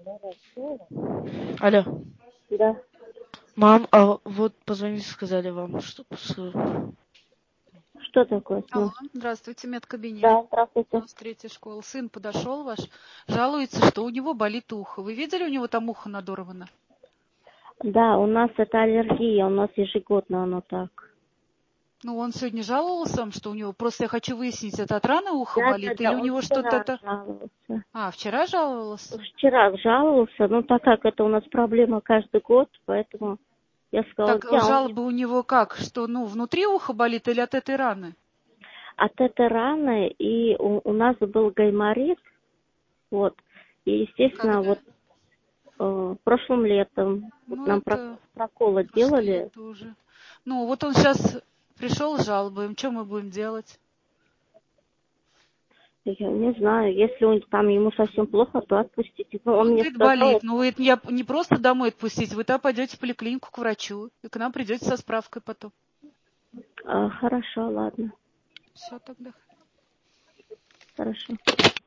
Алло. Да. Мам, а вот позвоните, сказали вам, что... Что такое? Алло, здравствуйте, медкабинет. Да, здравствуйте. У нас третья школа. Сын подошел ваш, жалуется, что у него болит ухо. Вы видели, у него там ухо надорвано? Да, у нас это аллергия, у нас ежегодно оно так. Ну, он сегодня жаловался вам, что у него... Просто я хочу выяснить, это от раны ухо Да, болит или у он него вчера что-то... жаловался. А, вчера жаловался? Вчера жаловался, ну так как это у нас проблема каждый год, поэтому я сказала, Так, он жалобы у него как? Что, ну, внутри уха болит или от этой раны? от этой раны, и у нас был гайморит, вот, и, естественно, Когда? вот прошлым летом вот Ну, нам это проколы прошло делали. лето уже. Ну, вот он сейчас пришел с жалобой. Что мы будем делать? Я не знаю, если там ему совсем плохо, то отпустите. Но он Он мне говорит, сказал, болит. Ну, вы я не просто домой отпустить, вы там пойдете в поликлинику к врачу, и к нам придете со справкой потом. хорошо, ладно, Все тогда. хорошо.